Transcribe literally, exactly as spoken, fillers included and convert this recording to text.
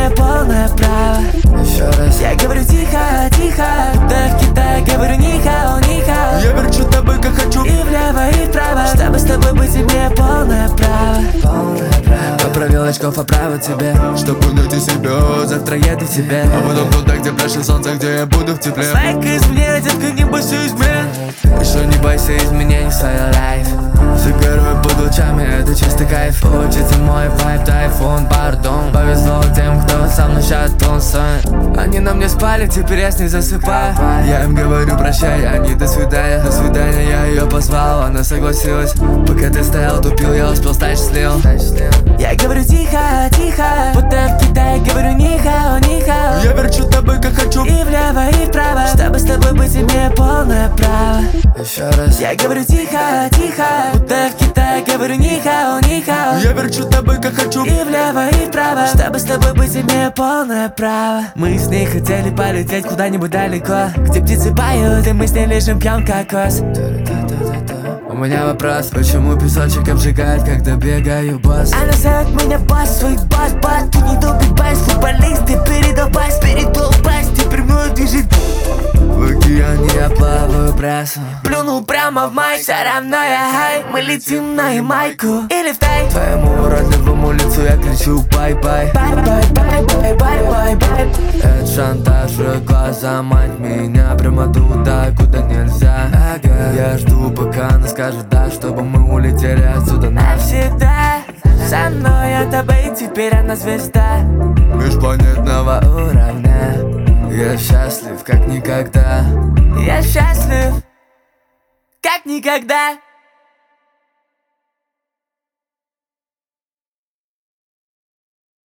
имею полное право. Еще раз. Я говорю тихо, тихо, да в Китае говорю нихао, нихао. Я верчу тобой как хочу, и влево, и вправо, чтобы с тобой быть имею полное право. Полное право. Поправил очков, оправил тебе, чтобы найти себя. завтра еду к тебе. А потом туда, где пляшет солнце, где я буду в тепле. Свайка изменяй, детка, не бойся измен. Еще не бойся изменений в своей лайф. Сигарой Под лучами, это чистый кайф. Учится мой вайб, тайфун, пардон. Повезло тем, кто со мной сейчас тусует. Они на мне спали, теперь я с ней засыпаю. Я им говорю прощай, они до свидания. До свидания, я ее позвал, она согласилась. Пока ты стоял, тупил, я успел стать счастливым. Я говорю тихо, тихо, будто в Китае говорю нихао, нихао. Я верчу тобой как хочу, и влево, и вправо, чтобы с тобой быть имею полное право. еще раз. Я говорю тихо, тихо, будто в Китае говорю нихао, нихао. Я верчу тобой как хочу, и влево, и вправо, чтобы с тобой быть имею полное право. Мы с ней хотели полететь куда-нибудь далеко, где птицы поют, и мы с ней лежим, пьем кокос. У меня вопрос, почему песочек обжигает, когда бегаю босс? Она зовет меня босс, свой босс, босс. Тут не добрый байс, футболист, ты передал байс, передал байс, теперь мною движет. в океане Я плаваю прессу, плюнул прямо в май, все равно я хай. Мы летим на Ямайку или в Тай. Твоему уродливому лицу я кричу бай-бай. Бай-бай, бай-бай, бай-бай, бай. Это шантаж, глаза, мать меня прямо туда, куда нельзя. Ага. Я жду, пока она скажет да, чтобы мы улетели отсюда навсегда. Со мной я тобой, теперь она звезда межпланетного уровня. Я счастлив, как никогда. Я счастлив, как никогда.